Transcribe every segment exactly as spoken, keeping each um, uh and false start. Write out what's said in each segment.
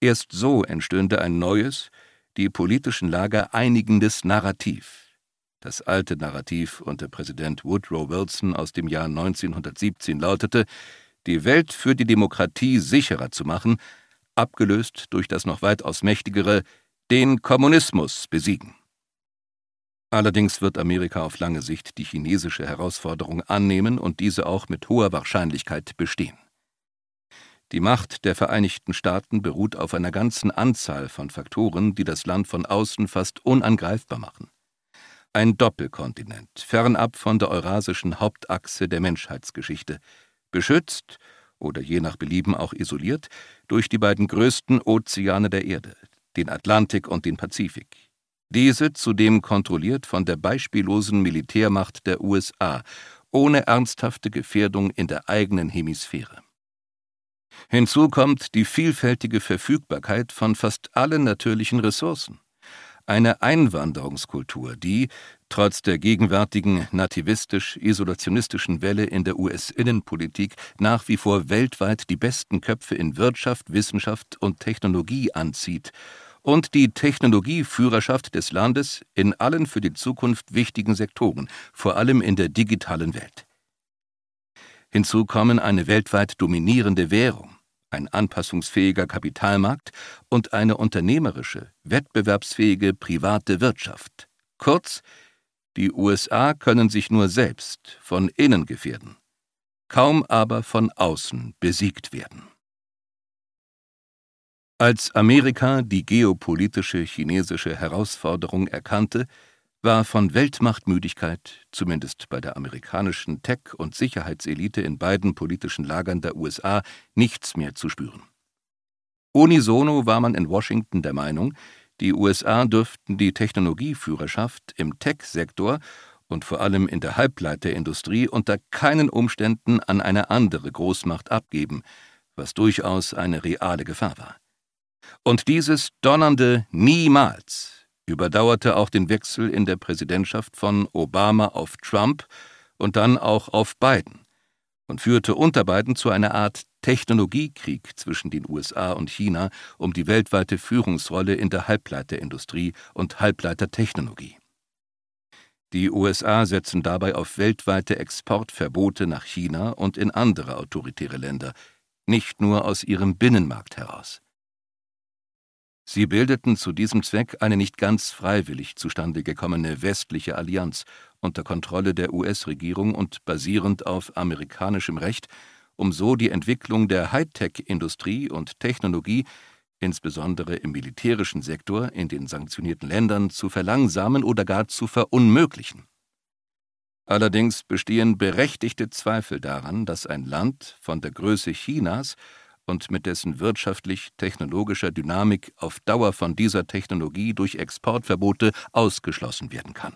Erst so entstünde ein neues, die politischen Lager einigendes Narrativ. Das alte Narrativ unter Präsident Woodrow Wilson aus dem Jahr neunzehnhundertsiebzehn lautete, die Welt für die Demokratie sicherer zu machen, abgelöst durch das noch weitaus mächtigere, den Kommunismus besiegen. Allerdings wird Amerika auf lange Sicht die chinesische Herausforderung annehmen und diese auch mit hoher Wahrscheinlichkeit bestehen. Die Macht der Vereinigten Staaten beruht auf einer ganzen Anzahl von Faktoren, die das Land von außen fast unangreifbar machen. Ein Doppelkontinent, fernab von der eurasischen Hauptachse der Menschheitsgeschichte, beschützt oder je nach Belieben auch isoliert durch die beiden größten Ozeane der Erde, den Atlantik und den Pazifik. Diese zudem kontrolliert von der beispiellosen Militärmacht der U S A, ohne ernsthafte Gefährdung in der eigenen Hemisphäre. Hinzu kommt die vielfältige Verfügbarkeit von fast allen natürlichen Ressourcen. Eine Einwanderungskultur, die, trotz der gegenwärtigen nativistisch-isolationistischen Welle in der U S-Innenpolitik, nach wie vor weltweit die besten Köpfe in Wirtschaft, Wissenschaft und Technologie anzieht und die Technologieführerschaft des Landes in allen für die Zukunft wichtigen Sektoren, vor allem in der digitalen Welt. Hinzu kommen eine weltweit dominierende Währung, ein anpassungsfähiger Kapitalmarkt und eine unternehmerische, wettbewerbsfähige private Wirtschaft. Kurz, die U S A können sich nur selbst von innen gefährden, kaum aber von außen besiegt werden. Als Amerika die geopolitische chinesische Herausforderung erkannte, war von Weltmachtmüdigkeit, zumindest bei der amerikanischen Tech- und Sicherheitselite in beiden politischen Lagern der U S A, nichts mehr zu spüren. Unisono war man in Washington der Meinung, die U S A dürften die Technologieführerschaft im Tech-Sektor und vor allem in der Halbleiterindustrie unter keinen Umständen an eine andere Großmacht abgeben, was durchaus eine reale Gefahr war. Und dieses donnernde Niemals überdauerte auch den Wechsel in der Präsidentschaft von Obama auf Trump und dann auch auf Biden und führte unter beiden zu einer Art Technologiekrieg zwischen den U S A und China um die weltweite Führungsrolle in der Halbleiterindustrie und Halbleitertechnologie. Die U S A setzen dabei auf weltweite Exportverbote nach China und in andere autoritäre Länder, nicht nur aus ihrem Binnenmarkt heraus. Sie bildeten zu diesem Zweck eine nicht ganz freiwillig zustande gekommene westliche Allianz unter Kontrolle der U S-Regierung und basierend auf amerikanischem Recht, um so die Entwicklung der Hightech-Industrie und Technologie, insbesondere im militärischen Sektor, in den sanktionierten Ländern zu verlangsamen oder gar zu verunmöglichen. Allerdings bestehen berechtigte Zweifel daran, dass ein Land von der Größe Chinas und mit dessen wirtschaftlich-technologischer Dynamik auf Dauer von dieser Technologie durch Exportverbote ausgeschlossen werden kann.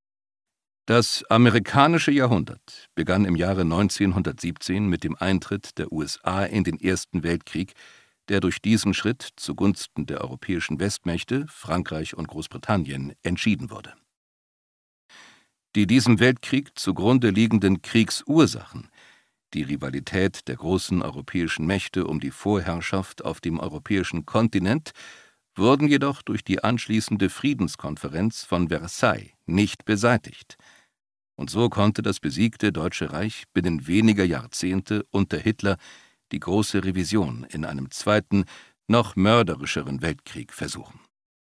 Das amerikanische Jahrhundert begann im Jahre neunzehnhundertsiebzehn mit dem Eintritt der U S A in den Ersten Weltkrieg, der durch diesen Schritt zugunsten der europäischen Westmächte, Frankreich und Großbritannien, entschieden wurde. Die diesem Weltkrieg zugrunde liegenden Kriegsursachen, die Rivalität der großen europäischen Mächte um die Vorherrschaft auf dem europäischen Kontinent, wurden jedoch durch die anschließende Friedenskonferenz von Versailles nicht beseitigt. Und so konnte das besiegte Deutsche Reich binnen weniger Jahrzehnte unter Hitler die große Revision in einem zweiten, noch mörderischeren Weltkrieg versuchen.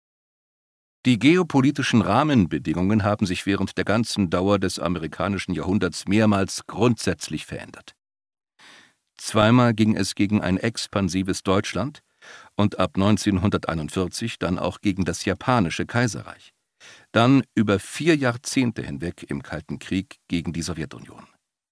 Die geopolitischen Rahmenbedingungen haben sich während der ganzen Dauer des amerikanischen Jahrhunderts mehrmals grundsätzlich verändert. Zweimal ging es gegen ein expansives Deutschland und ab neunzehnhunderteinundvierzig dann auch gegen das japanische Kaiserreich, dann über vier Jahrzehnte hinweg im Kalten Krieg gegen die Sowjetunion.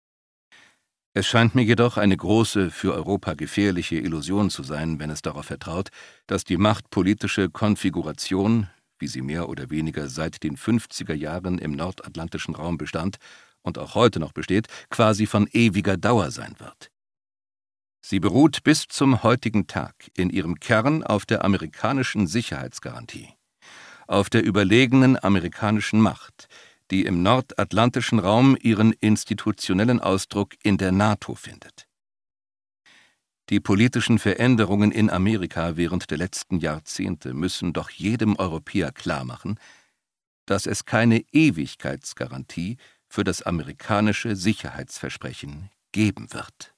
Es scheint mir jedoch eine große, für Europa gefährliche Illusion zu sein, wenn es darauf vertraut, dass die machtpolitische Konfiguration, wie sie mehr oder weniger seit den fünfziger Jahren im nordatlantischen Raum bestand und auch heute noch besteht, quasi von ewiger Dauer sein wird. Sie beruht bis zum heutigen Tag in ihrem Kern auf der amerikanischen Sicherheitsgarantie, auf der überlegenen amerikanischen Macht, die im nordatlantischen Raum ihren institutionellen Ausdruck in der NATO findet. Die politischen Veränderungen in Amerika während der letzten Jahrzehnte müssen doch jedem Europäer klarmachen, dass es keine Ewigkeitsgarantie für das amerikanische Sicherheitsversprechen geben wird.